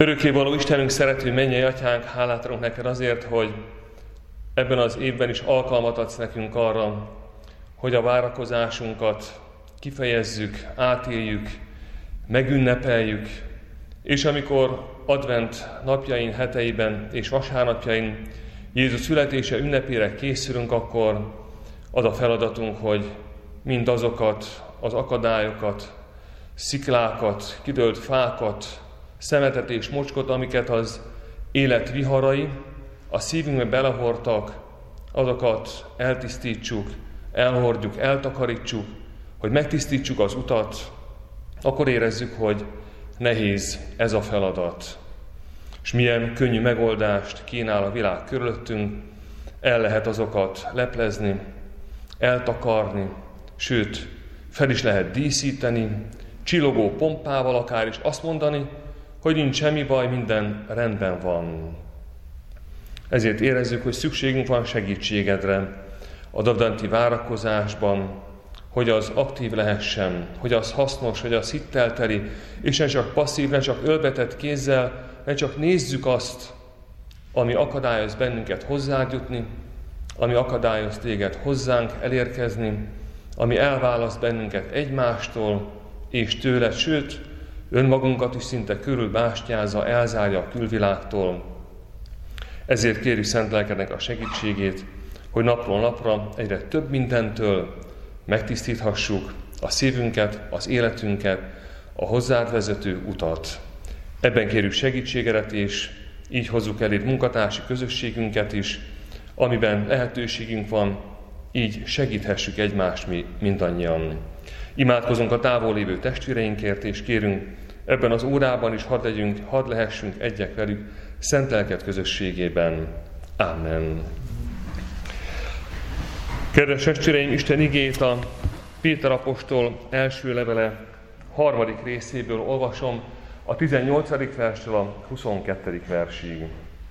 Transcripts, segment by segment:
Örökkévaló Istenünk, szerető mennyei Atyánk, hálát adunk neked azért, hogy ebben az évben is alkalmat adsz nekünk arra, hogy a várakozásunkat kifejezzük, átéljük, megünnepeljük, és amikor advent napjain, heteiben és vasárnapjain Jézus születése ünnepére készülünk, akkor az a feladatunk, hogy mindazokat az akadályokat, sziklákat, kidőlt fákat, szemetet és mocskot, amiket az élet viharai a szívünkbe belehordtak, azokat eltisztítsuk, elhordjuk, eltakarítsuk, hogy megtisztítsuk az utat, akkor érezzük, hogy nehéz ez a feladat. És milyen könnyű megoldást kínál a világ körülöttünk, el lehet azokat leplezni, eltakarni, sőt, fel is lehet díszíteni, csillogó pompával akár is azt mondani, hogy nincs semmi baj, minden rendben van. Ezért érezzük, hogy szükségünk van segítségedre az adventi várakozásban, hogy az aktív lehessen, hogy az hasznos, hogy az hittelteli, és ne csak passzív, ne csak ölbetett kézzel, ne csak nézzük azt, ami akadályoz bennünket hozzád jutni, ami akadályoz téged hozzánk elérkezni, ami elválaszt bennünket egymástól és tőled, sőt, önmagunkat is szinte körülbástyázza, elzárja a külvilágtól. Ezért kérjük szent lelkednek a segítségét, hogy napról napra egyre több mindentől megtisztíthassuk a szívünket, az életünket, a hozzád vezető utat. Ebben kérjük segítségedet, és így hozzuk eléd munkatársi közösségünket is, amiben lehetőségünk van, így segíthessük egymást mi mindannyian. Imádkozunk a távol lévő testvéreinkért, és kérünk, ebben az órában is hadd lehessünk egyek velük szent lelked közösségében. Amen. Kedves testvéreim, Isten igét a Péter apostol első levele 3. részéből olvasom, a 18. verstől a 22. versig.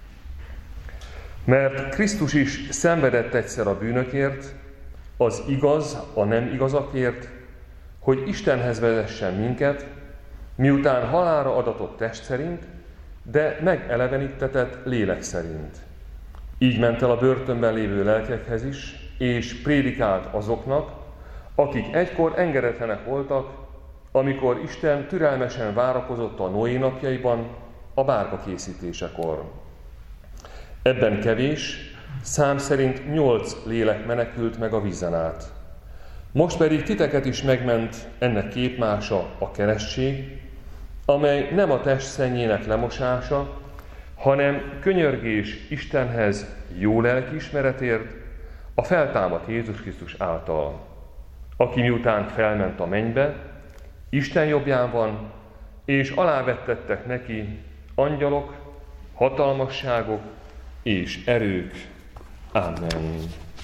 Mert Krisztus is szenvedett egyszer a bűnökért, az igaz a nem igazakért, hogy Istenhez vezessen minket, miután halálra adatott test szerint, de megelevenítetett lélek szerint. Így ment el a börtönben lévő lelkekhez is, és prédikált azoknak, akik egykor engedetlenek voltak, amikor Isten türelmesen várakozott a Noé napjaiban, a bárka készítésekor. Ebben kevés, szám szerint 8 lélek menekült meg a vízen át. Most pedig titeket is megment ennek képmása a keresztség, amely nem a test szennyének lemosása, hanem könyörgés Istenhez jó lelkiismeretért, a feltámadt Jézus Krisztus által, aki miután felment a mennybe, Isten jobbján van, és alávettettek neki angyalok, hatalmasságok és erők. Amen.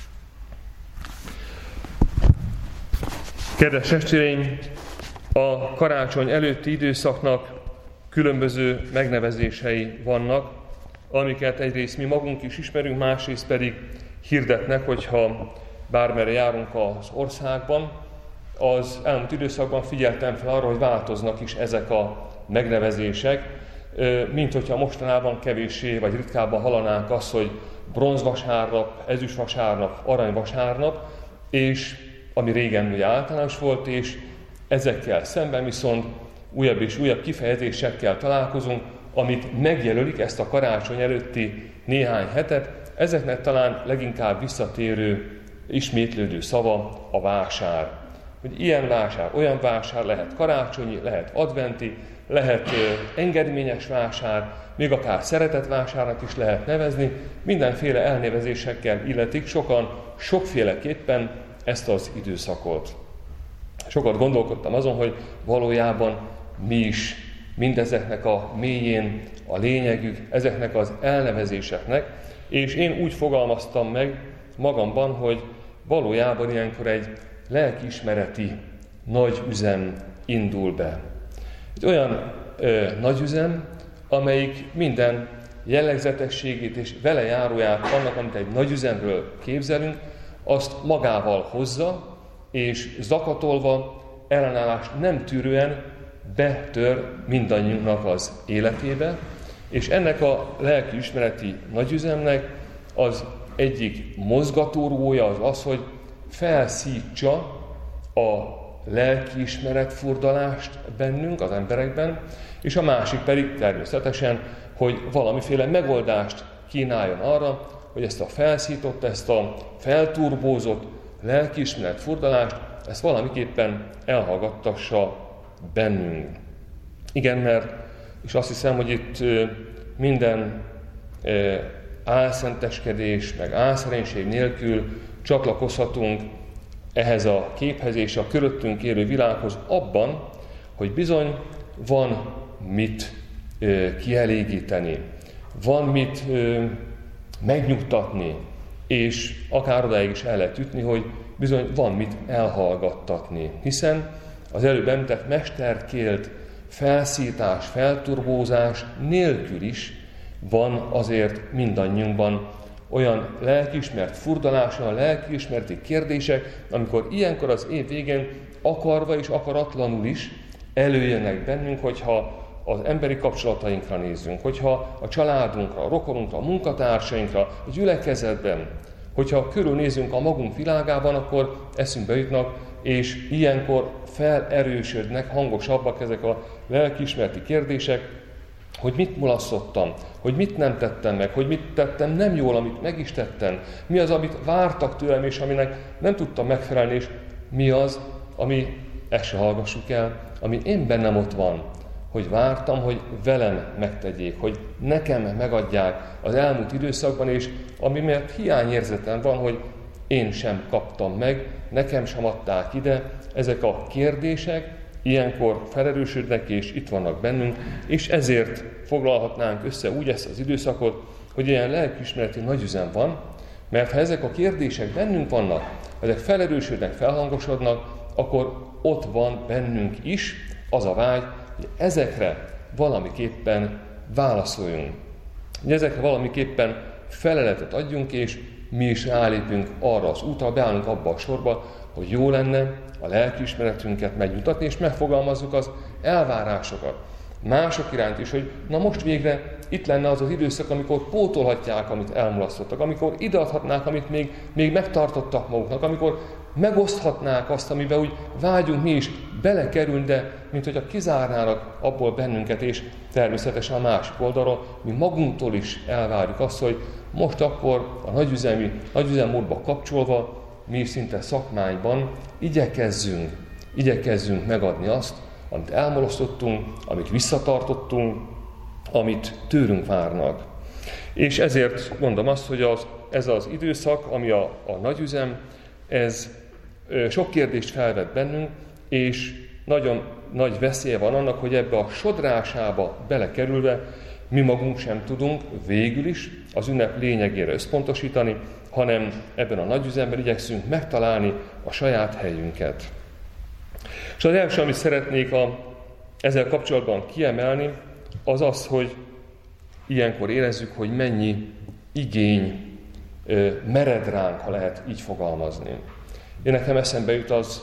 Kedves testvéreim, a karácsony előtti időszaknak különböző megnevezései vannak, amiket egyrészt mi magunk is ismerünk, másrészt pedig hirdetnek, hogyha bármerre járunk az országban. Az elmúlt időszakban figyeltem fel arra, hogy változnak is ezek a megnevezések, mint hogyha mostanában kevéssé vagy ritkábban hallanánk azt, hogy bronzvasárnap, ezüstvasárnap, aranyvasárnap, és ami régen ugye általános volt, és ezekkel szemben viszont újabb és újabb kifejezésekkel találkozunk, amit megjelölik ezt a karácsony előtti néhány hetet. Ezeknek talán leginkább visszatérő, ismétlődő szava a vásár. Hogy ilyen vásár, olyan vásár, lehet karácsonyi, lehet adventi, lehet engedményes vásár, még akár szeretetvásárnak is lehet nevezni, mindenféle elnevezésekkel illetik sokan sokféleképpen ezt az időszakot. Sokat gondolkodtam azon, hogy valójában mi is mindezeknek a mélyén a lényegük, ezeknek az elnevezéseknek, és én úgy fogalmaztam meg magamban, hogy valójában ilyenkor egy lelkiismereti nagy üzem indul be. Egy olyan nagy üzem, amelyik minden jellegzetességét és vele járóját annak, amit egy nagy üzemről képzelünk, azt magával hozza, és zakatolva, ellenállást nem tűrően betör mindannyiunknak az életébe, És ennek a lelkiismereti nagyüzemnek az egyik mozgatórugója az, hogy felszítsa a lelkiismeret furdalást bennünk, az emberekben, és a másik pedig természetesen, hogy valamiféle megoldást kínáljon arra, hogy ezt a felszított, ezt a felturbózott lelkiismeret furdalást, ezt valamiképpen elhallgattassa bennünk. Igen, mert, és azt hiszem, hogy itt minden álszenteskedés, meg álszerénység nélkül csatlakozhatunk ehhez a képhez és a körülöttünk élő világhoz abban, hogy bizony van mit kielégíteni, van mit megnyugtatni, és akár odáig is el lehet jutni, hogy bizony van mit elhallgattatni. Hiszen az előbb említett mesterkélt felszítás, felturbózás nélkül is van azért mindannyiunkban olyan lelkiismert furdalás, olyan lelkiismereti kérdések, amikor ilyenkor az év végén akarva és akaratlanul is előjönnek bennünk, hogyha az emberi kapcsolatainkra nézzünk, hogyha a családunkra, a rokonunkra, a munkatársainkra, a gyülekezetben, hogyha körülnézünk a magunk világában, akkor eszünkbe jutnak, és ilyenkor felerősödnek, hangosabbak ezek a lelkiismereti kérdések, hogy mit mulasztottam, hogy mit nem tettem meg, hogy mit tettem nem jól, amit meg is tettem, mi az, amit vártak tőlem, és aminek nem tudtam megfelelni, és mi az, ami, ezt se hallgassuk el, ami én bennem ott van, hogy vártam, hogy velem megtegyék, hogy nekem megadják az elmúlt időszakban, és ami miatt hiányérzetem van, hogy én sem kaptam meg, nekem sem adták ide, ezek a kérdések ilyenkor felerősödnek, és itt vannak bennünk, és ezért foglalhatnánk össze úgy ezt az időszakot, hogy ilyen lelkiismereti nagyüzem van, mert ha ezek a kérdések bennünk vannak, ezek felerősödnek, felhangosodnak, akkor ott van bennünk is az a vágy, hogy ezekre valamiképpen válaszoljunk. Hogy ezekre valamiképpen feleletet adjunk, és mi is rálépünk arra az útra, beállunk abba a sorba, hogy jó lenne a lelkiismeretünket megmutatni, és megfogalmazzuk az elvárásokat mások iránt is, hogy na most végre itt lenne az az időszak, amikor pótolhatják, amit elmulasztottak, amikor ideadhatnák, amit még megtartottak maguknak, amikor megoszthatnák azt, amiben úgy vágyunk mi is belekerülni, de mint hogyha kizárnának abból bennünket, és természetesen a másik oldalról mi magunktól is elvárjuk azt, hogy most akkor a nagyüzemmódba kapcsolva mi szinte szakmányban igyekezzünk megadni azt, amit elmulasztottunk, amit visszatartottunk, amit tőlünk várnak. És ezért mondom azt, hogy ez az időszak, ami a nagyüzem, ez sok kérdést felvet bennünk, és nagyon nagy veszélye van annak, hogy ebbe a sodrásába belekerülve mi magunk sem tudunk végül is az ünnep lényegére összpontosítani, hanem ebben a nagyüzemben igyekszünk megtalálni a saját helyünket. És az első, amit szeretnék ezzel kapcsolatban kiemelni, az az, hogy ilyenkor érezzük, hogy mennyi igény mered ránk, ha lehet így fogalmazni. Én nekem eszembe jut az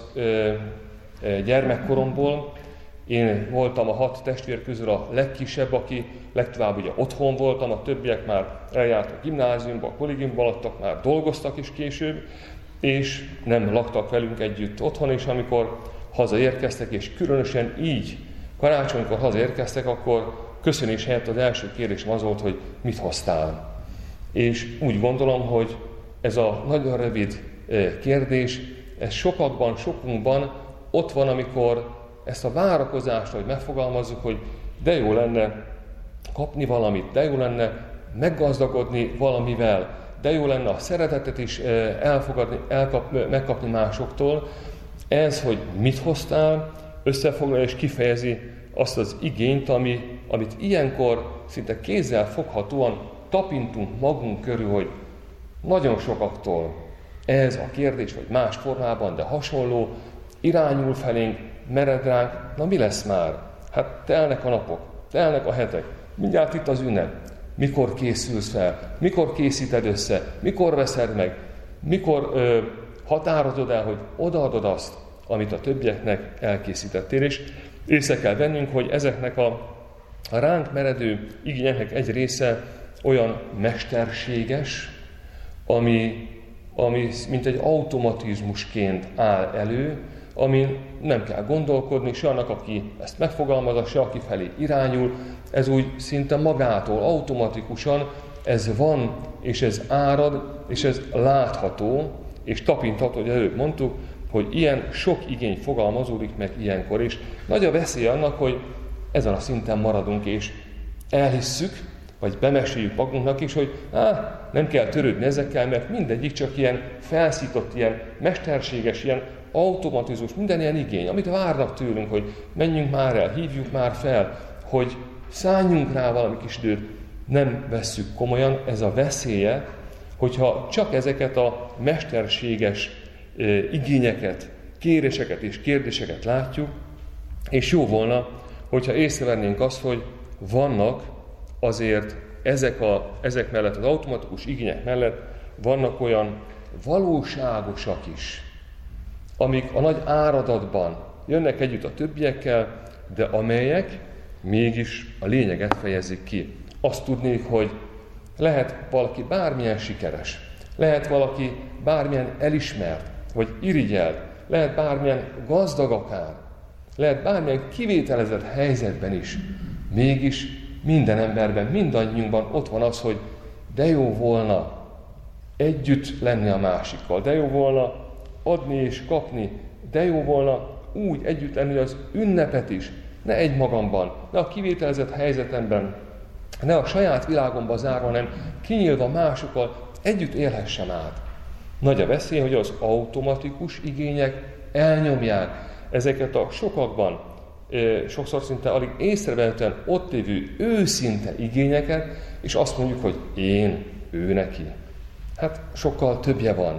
gyermekkoromból, én voltam a 6 testvér közül a legkisebb, aki legtovább ugye otthon voltam, a többiek már eljártak gimnáziumba, kollégiumba laktak, már dolgoztak is később, és nem laktak velünk együtt otthon, és amikor hazaérkeztek, és különösen így karácsonykor hazaérkeztek, akkor köszönés helyett az első kérdésem az volt, hogy mit hoztál. És úgy gondolom, hogy ez a nagyon rövid kérdés, ez sokunkban ott van, amikor ezt a várakozást, hogy megfogalmazzuk, hogy de jó lenne kapni valamit, de jó lenne meggazdagodni valamivel, de jó lenne a szeretetet is megkapni másoktól. Ez, hogy mit hoztál, összefoglalja és kifejezi azt az igényt, amit ilyenkor szinte kézzel foghatóan tapintunk magunk körül, hogy nagyon sokaktól ez a kérdés, vagy más formában, de hasonló, irányul felénk, mered ránk, na mi lesz már? Hát telnek a napok, telnek a hetek, mindjárt itt az ünnep. Mikor készülsz fel? Mikor készíted össze? Mikor veszed meg? Mikor határozod el, hogy odaadod azt, amit a többieknek elkészítettél? És észre kell vennünk, hogy ezeknek a A ránk meredő igényeknek egy része olyan mesterséges, ami mint egy automatizmusként áll elő, amin nem kell gondolkodni, se annak, aki ezt megfogalmazza, se aki felé irányul. Ez úgy szinte magától, automatikusan ez van, és ez árad, és ez látható, és tapintható, hogy előbb mondtuk, hogy ilyen sok igény fogalmazódik meg ilyenkor, és nagy a veszély annak, hogy ezen a szinten maradunk, és elhisszük, vagy bemeséljük magunknak is, hogy nem kell törődni ezekkel, mert mindegyik csak ilyen felszított, ilyen mesterséges, ilyen automatizmus, minden ilyen igény, amit várnak tőlünk, hogy menjünk már el, hívjuk már fel, hogy szálljunk rá valami kis időt, nem vesszük komolyan. Ez a veszélye, hogyha csak ezeket a mesterséges igényeket, kéréseket és kérdéseket látjuk, és jó volna, hogyha észrevennénk azt, hogy vannak azért ezek mellett, az automatikus igények mellett vannak olyan valóságosak is, amik a nagy áradatban jönnek együtt a többiekkel, de amelyek mégis a lényeget fejezik ki. Azt tudnék, hogy lehet valaki bármilyen sikeres, lehet valaki bármilyen elismert, vagy irigyelt, lehet bármilyen gazdag akár, lehet bármilyen kivételezett helyzetben is, mégis minden emberben, mindannyiunkban ott van az, hogy de jó volna együtt lenni a másikkal, de jó volna adni és kapni, de jó volna úgy együtt lenni az ünnepet is, ne egymagamban, ne a kivételezett helyzetemben, ne a saját világomba zárva, hanem kinyílva másokkal együtt élhessem át. Nagy a veszély, hogy az automatikus igények elnyomják ezeket a sokakban, sokszor szinte alig észrevehetően ott lévő őszinte igényeket, és azt mondjuk, hogy én, ő neki. Hát sokkal többje van.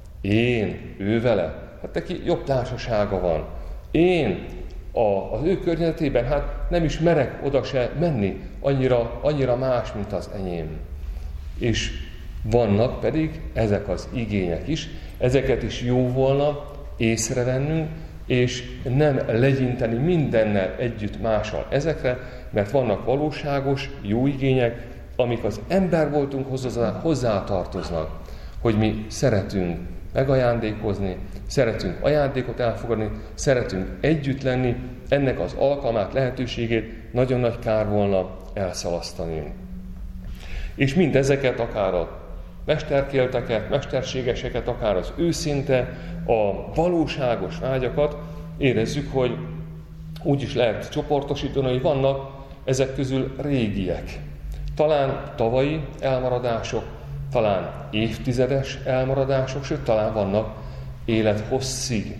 Én, ő vele. Hát neki jobb társasága van. Én, az ő környezetében, hát nem is merek oda se menni, annyira más, mint az enyém. És vannak pedig ezek az igények is, ezeket is jó volna észrevennünk, és nem legyinteni mindennel együtt mással ezekre, mert vannak valóságos, jó igények, amik az ember voltunk hozzátartoznak, hogy mi szeretünk megajándékozni, szeretünk ajándékot elfogadni, szeretünk együtt lenni, ennek az alkalmát, lehetőségét nagyon nagy kár volna elszalasztani. És mindezeket, akár a mesterkélteket, mesterségeseket, akár az őszinte, a valóságos vágyakat érezzük, hogy úgy is lehet csoportosítani, hogy vannak ezek közül régiek. Talán tavalyi elmaradások, talán évtizedes elmaradások, sőt, talán vannak élethosszig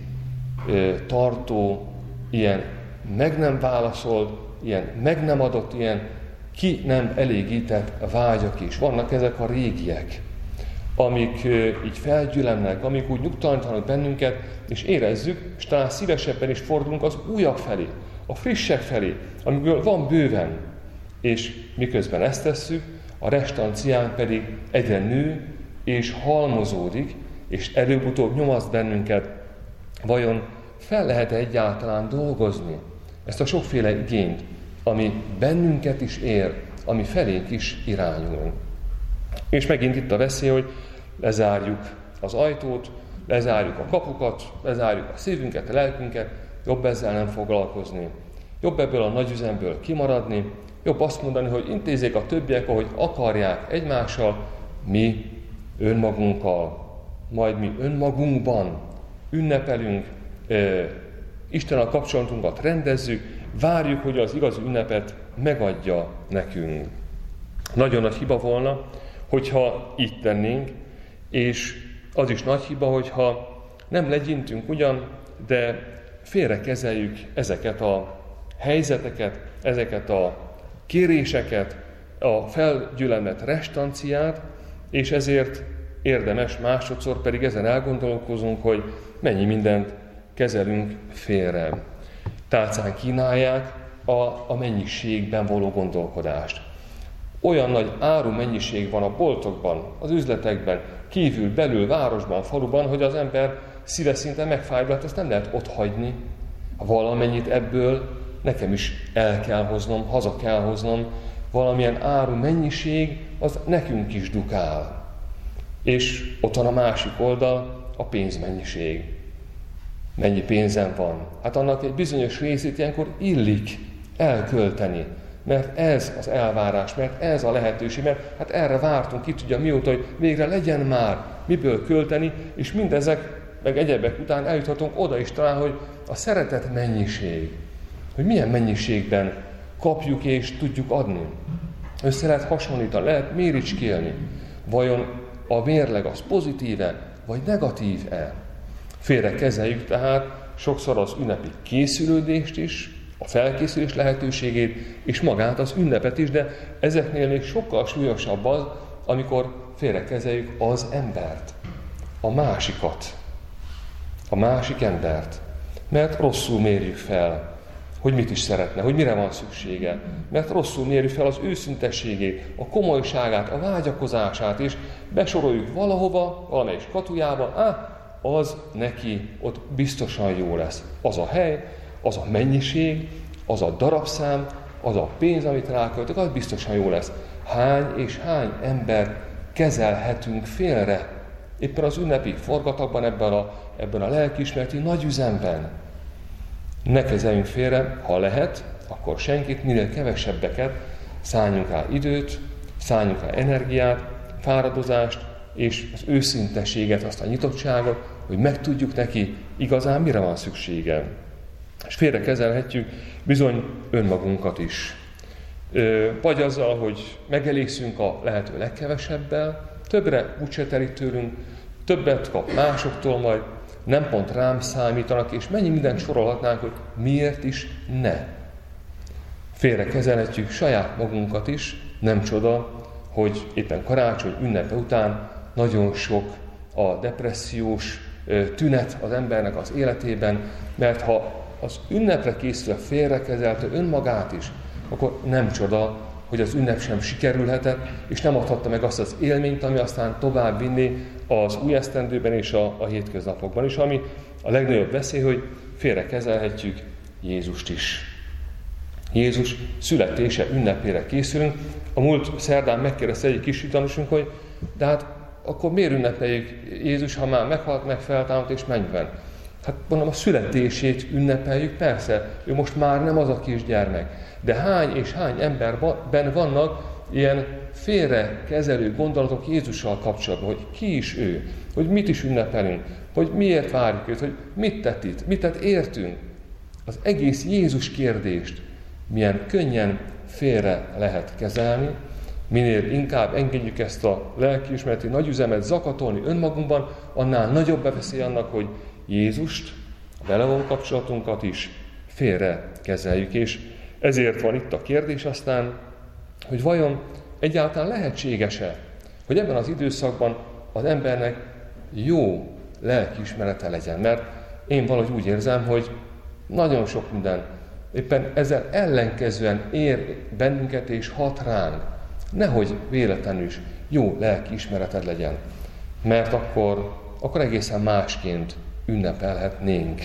tartó, ilyen meg nem válaszolt, ilyen meg nem adott, ilyen ki nem elégített vágyak is. Vannak ezek a régiek, amik így felgyülemnek, amik úgy nyugtalanítanak bennünket, és érezzük, és talán szívesebben is fordulunk az újak felé, a frissek felé, amiből van bőven. És miközben ezt tesszük, a restancián pedig egyre nő és halmozódik, és előbb-utóbb nyomaszt bennünket. Vajon fel lehet-e egyáltalán dolgozni ezt a sokféle igényt, ami bennünket is ér, ami felénk is irányul? És megint itt a veszély, hogy lezárjuk az ajtót, lezárjuk a kapukat, lezárjuk a szívünket, a lelkünket, jobb ezzel nem foglalkozni. Jobb ebből a nagy üzemből kimaradni, jobb azt mondani, hogy intézzék a többiek, ahogy akarják egymással, mi önmagunkkal, majd mi önmagunkban ünnepelünk, Istennel kapcsolatunkat rendezzük, várjuk, hogy az igazi ünnepet megadja nekünk. Nagyon nagy hiba volna, hogyha így tennénk, és az is nagy hiba, hogyha nem legyintünk ugyan, de félrekezeljük ezeket a helyzeteket, ezeket a kéréseket, a felgyülemlett restanciát, és ezért érdemes másodszor pedig ezen elgondolkozunk, hogy mennyi mindent kezelünk félre. Tálcán kínálják a mennyiségben való gondolkodást. Olyan nagy áru mennyiség van a boltokban, az üzletekben, kívül, belül, városban, faluban, hogy az ember szíve szinte megfájdul, hát ezt nem lehet otthagyni. Valamennyit ebből nekem is el kell hoznom, haza kell hoznom, valamilyen áru mennyiség, az nekünk is dukál. És ott van a másik oldal, a pénzmennyiség. Mennyi pénzem van? Hát annak egy bizonyos részét ilyenkor illik elkölteni, mert ez az elvárás, mert ez a lehetőség, mert hát erre vártunk, ki tudja mióta, hogy végre legyen már miből költeni, és mindezek, meg egyebek után eljuthatunk oda is talán, hogy a szeretet mennyiség, hogy milyen mennyiségben kapjuk és tudjuk adni. Össze lehet hasonlítani, lehet méricskélni. Vajon a mérleg az pozitíve, vagy negatív-e? Félre kezeljük tehát sokszor az ünnepi készülődést is, a felkészülés lehetőségét, és magát az ünnepet is, de ezeknél még sokkal súlyosabb az, amikor félrekezeljük az embert, a másikat, a másik embert. Mert rosszul mérjük fel, hogy mit is szeretne, hogy mire van szüksége. Mert rosszul mérjük fel az őszintességét, a komolyságát, a vágyakozását, és besoroljuk valahova, valamelyik skatujába, az neki ott biztosan jó lesz. Az a hely, az a mennyiség, az a darabszám, az a pénz, amit ráköltök, az biztosan jó lesz. Hány és hány ember kezelhetünk félre éppen az ünnepi forgatagban, ebben a lelkiismereti nagy üzemben. Ne kezeljünk félre, ha lehet, akkor senkit, minél kevesebbeket, szálljunk rá időt, szálljunk rá energiát, fáradozást, és az őszintességet, azt a nyitottságot, hogy megtudjuk neki igazán mire van szüksége. És félrekezelhetjük bizony önmagunkat is. Vagy azzal, hogy megelégszünk a lehető legkevesebbel, többre úgyse telik tőlünk, többet kap másoktól, majd nem pont rám számítanak, és mennyi mindent sorolhatnánk, hogy miért is ne. Félrekezelhetjük saját magunkat is, nem csoda, hogy éppen karácsony ünnepe után nagyon sok a depressziós tünet az embernek az életében, mert ha az ünnepre készülve félrekezelte önmagát is, akkor nem csoda, hogy az ünnep sem sikerülhetett, és nem adhatta meg azt az élményt, ami aztán tovább vinni az új esztendőben és a hétköznapokban is, ami a legnagyobb veszély, hogy félrekezelhetjük Jézust is. Jézus születése ünnepére készülünk. A múlt szerdán megkérdezte egy kis tanúsunk, hogy de hát akkor miért ünnepeljük Jézus, ha már meghalt, meg feltámadt és mennyben? Hát mondom, a születését ünnepeljük, persze, ő most már nem az a kisgyermek. De hány és hány emberben vannak ilyen félrekezelő gondolatok Jézussal kapcsolatban, hogy ki is ő, hogy mit is ünnepelünk, hogy miért várjuk őt, hogy mit tett itt, mit tett értünk. Az egész Jézus kérdést milyen könnyen félre lehet kezelni, minél inkább engedjük ezt a lelkiismereti nagyüzemet zakatolni önmagunkban, annál nagyobb a veszély annak, hogy Jézust, a vele való kapcsolatunkat is félre kezeljük. És ezért van itt a kérdés aztán, hogy vajon egyáltalán lehetséges-e, hogy ebben az időszakban az embernek jó lelkiismerete legyen. Mert én valahogy úgy érzem, hogy nagyon sok minden éppen ezzel ellenkezően ér bennünket és hat ránk. Nehogy véletlenül is jó lelkiismereted legyen, mert akkor egészen másként ünnepelhetnénk.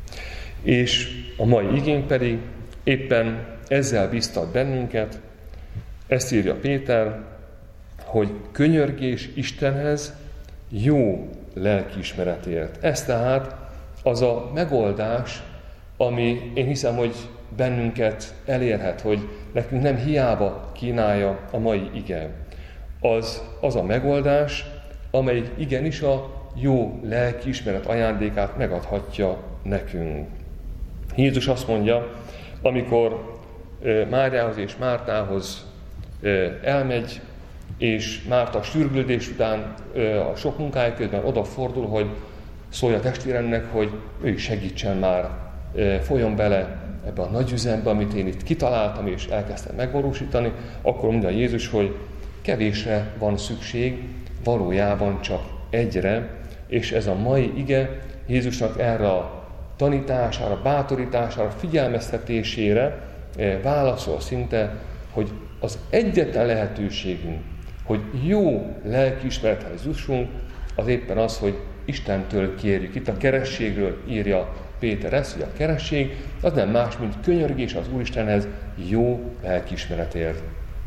És a mai igény pedig éppen ezzel biztat bennünket, ezt írja Péter, hogy könyörgés Istenhez jó lelkiismeretért. Ez tehát az a megoldás, ami én hiszem, hogy bennünket elérhet, hogy nekünk nem hiába kínálja a mai ige. Az a megoldás, amely igenis a jó lelkiismeret ajándékát megadhatja nekünk. Jézus azt mondja, amikor Máriához és Mártához elmegy, és Márta a sürgülődés után a sok munkája közben odafordul, hogy szólja a testvéremnek, hogy ő is segítsen már, folyjon bele ebbe a nagy üzembe, amit én itt kitaláltam és elkezdtem megvalósítani, akkor mondja Jézus, hogy kevésre van szükség, valójában csak egyre, és ez a mai ige Jézusnak erre a tanítására, bátorítására, figyelmeztetésére válaszol szinte, hogy az egyetlen lehetőségünk, hogy jó lelkiismerethez jussunk, az éppen az, hogy Istentől kérjük. Itt a kerességről írja Péter ezt, hogy a keresztség az nem más, mint könyörgés az Úristenhez jó lelkiismeretért.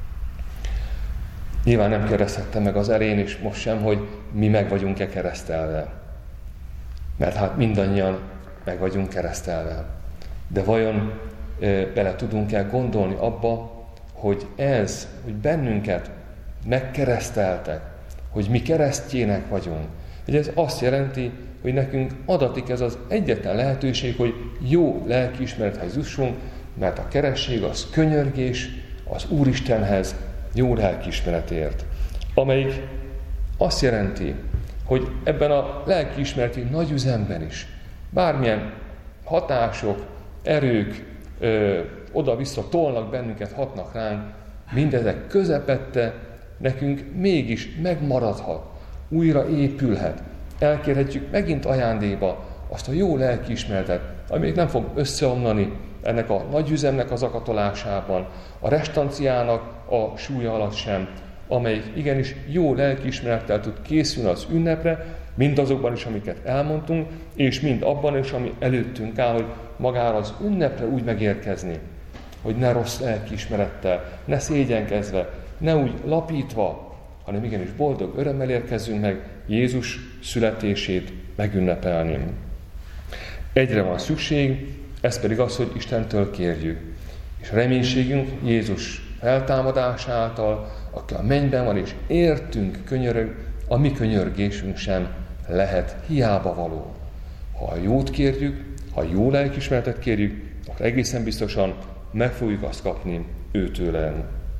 Nyilván nem kérdezhettem meg az elején, és most sem, hogy mi meg vagyunk-e keresztelve. Mert hát mindannyian meg vagyunk keresztelve. De vajon bele tudunk-e gondolni abba, hogy hogy bennünket megkereszteltek, hogy mi keresztjének vagyunk. Hogy ez azt jelenti, hogy nekünk adatik ez az egyetlen lehetőség, hogy jó lelkiismerethez jussunk, mert a keresztség az könyörgés az Úristenhez jó lelkiismeretért. Amelyik azt jelenti, hogy ebben a lelkiismereti nagyüzemben is bármilyen hatások, erők oda-vissza tolnak bennünket, hatnak ránk, mindezek közepette nekünk mégis megmaradhat, újra épülhet. Elkérhetjük megint ajándékba azt a jó lelkiismeretet, ami nem fog összeomlani ennek a nagyüzemnek az akatolásában, a restanciának a súlya alatt sem, amelyik igenis jó lelkiismerettel tud készülni az ünnepre, mind azokban is, amiket elmondtunk, és mind abban is, ami előttünk áll, hogy magára az ünnepre úgy megérkezni, hogy ne rossz lelkiismerettel, ne szégyenkezve, ne úgy lapítva, hanem igenis boldog örömmel érkezzünk meg Jézus születését megünnepelni. Egyre van szükség, ez pedig az, hogy Istentől kérjük. És reménységünk Jézus feltámadás által, aki a mennyben van, és értünk könyörög, a mi könyörgésünk sem lehet hiába való. Ha a jót kérjük, ha jó lelkiismeretet kérjük, akkor egészen biztosan meg fogjuk azt kapni őtőle.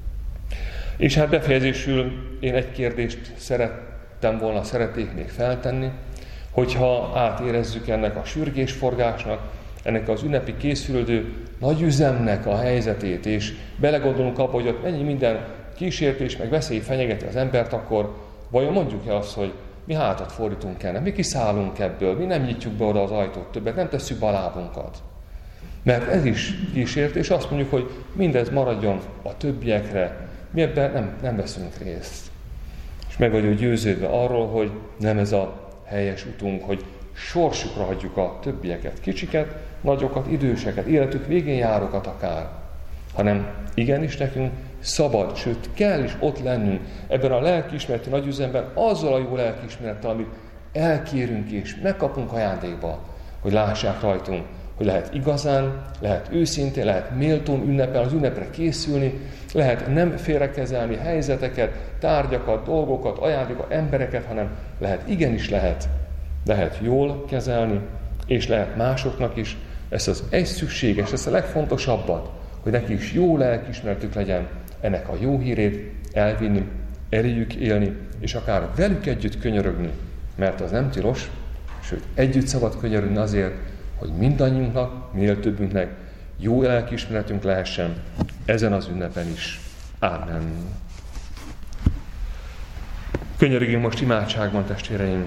És hát befejezésül én egy kérdést szeretnék még feltenni, hogyha átérezzük ennek a sürgésforgásnak, ennek az ünnepi készülődő nagyüzemnek a helyzetét, és belegondolunk abba, hogy ott mennyi minden kísértés, meg veszély fenyegeti az embert, akkor vajon mondjuk-e azt, hogy mi hátat fordítunk ennek, mi kiszállunk ebből, mi nem nyitjuk be oda az ajtót többet, nem tesszük be a lábunkat. Mert ez is kísértés, azt mondjuk, hogy mindez maradjon a többiekre, mi ebben nem veszünk részt. És meg vagyok győződve arról, hogy nem ez a helyes utunk, hogy sorsukra hagyjuk a többieket, kicsiket, nagyokat, időseket, életük végén járókat akár, hanem igenis nekünk szabad, sőt kell is ott lennünk ebben a lelkiismereti nagyüzemben azzal a jó lelkiismerettel, amit elkérünk és megkapunk ajándékba, hogy lássák rajtunk, hogy lehet igazán, lehet őszintén, lehet méltón ünnepel, az ünnepre készülni, lehet nem félrekezelni helyzeteket, tárgyakat, dolgokat, ajándékokat, embereket, hanem igenis lehet jól kezelni, és lehet másoknak is ezt az egy szükséges, ezt a legfontosabbat, hogy neki is jó lelkiismeretük legyen, ennek a jó hírét elvinni, eléjük élni, és akár velük együtt könyörögni, mert az nem tilos, sőt együtt szabad könyörögni azért, hogy mindannyiunknak, minél többünknek jó lelkiismeretünk lehessen ezen az ünnepen is. Ámen. Könyörögjünk most imádságban, testvéreim!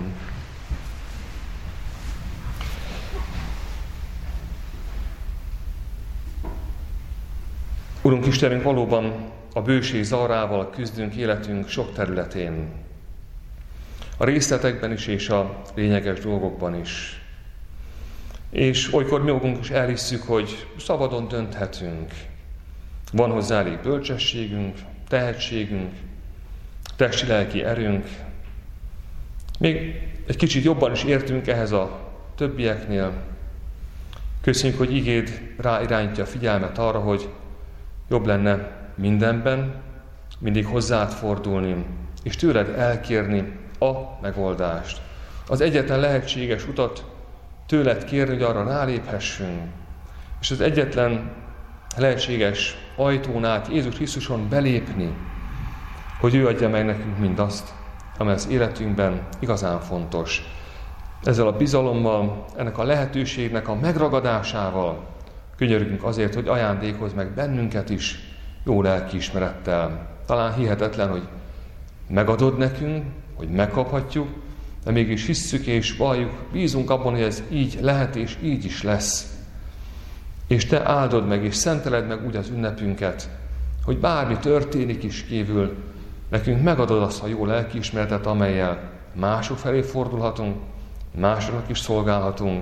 Urunk Istenünk, valóban a bőség zavarával küzdünk életünk sok területén. A részletekben is, és a lényeges dolgokban is. És olykor mi magunk is elhisszük, hogy szabadon dönthetünk. Van hozzá elég bölcsességünk, tehetségünk, testi-lelki erőnk. Még egy kicsit jobban is értünk ehhez a többieknél. Köszönjük, hogy igéd ráirányítja a figyelmet arra, hogy jobb lenne mindenben mindig hozzád fordulni, és tőled elkérni a megoldást. Az egyetlen lehetséges utat tőled kérni, hogy arra ráléphessünk. És az egyetlen lehetséges ajtón át Jézus Krisztuson belépni, hogy ő adja meg nekünk mindazt, amely az életünkben igazán fontos. Ezzel a bizalommal, ennek a lehetőségnek a megragadásával könyörgünk azért, hogy ajándékozz meg bennünket is jó lelkiismerettel. Talán hihetetlen, hogy megadod nekünk, hogy megkaphatjuk, de mégis hisszük és valljuk, bízunk abban, hogy ez így lehet és így is lesz. És te áldod meg és szenteled meg úgy az ünnepünket, hogy bármi történik is kívül, nekünk megadod azt a jó lelkiismeretet, amellyel mások felé fordulhatunk, másoknak is szolgálhatunk,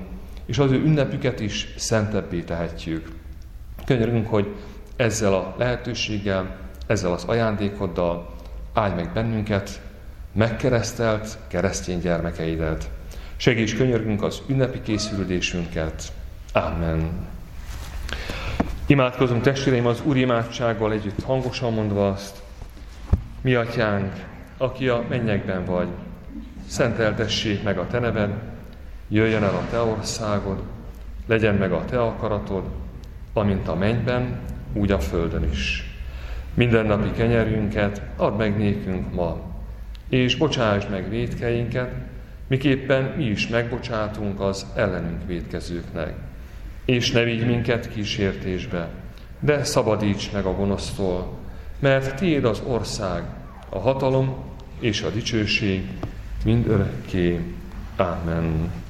és az ő ünnepüket is szentebbé tehetjük. Könyörgünk, hogy ezzel a lehetőséggel, ezzel az ajándékoddal áldj meg bennünket, megkeresztelt keresztény gyermekeidet. Segíts, könyörgünk az ünnepi készülődésünket. Amen. Imádkozunk, testvéreim, az Úr imádsággal együtt hangosan mondva azt: Mi atyánk, aki a mennyekben vagy, szenteltessék meg a te neved, jöjjön el a te országod, legyen meg a te akaratod, amint a mennyben, úgy a földön is. Mindennapi kenyerünket add meg nékünk ma, és bocsásd meg vétkeinket, miképpen mi is megbocsátunk az ellenünk vétkezőknek. És ne vigy minket kísértésbe, de szabadíts meg a gonosztól, mert tiéd az ország, a hatalom és a dicsőség mindörökké. Amen.